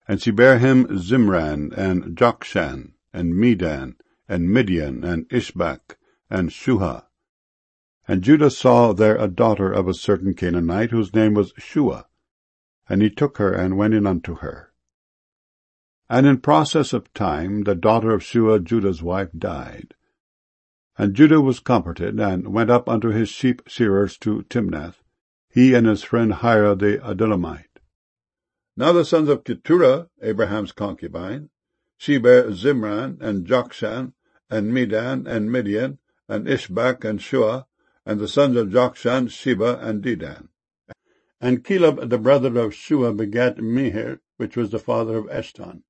And she bare him Zimran, and Jokshan, and Medan, and Midian, and Ishbak, and Shuha. And Judah saw there a daughter of a certain Canaanite, whose name was Shua. And he took her, and went in unto her. And in process of time the daughter of Shua, Judah's wife, died. And Judah was comforted, and went up unto his sheep shearers to Timnath, he and his friend Hira the Adullamite. Now the sons of Keturah, Abraham's concubine, she bare Zimran, and Jokshan, and Medan, and Midian, and Ishbak, and Shua, and the sons of Jokshan, Sheba, and Dedan. And Caleb the brother of Shua begat Mehir, which was the father of Eshton.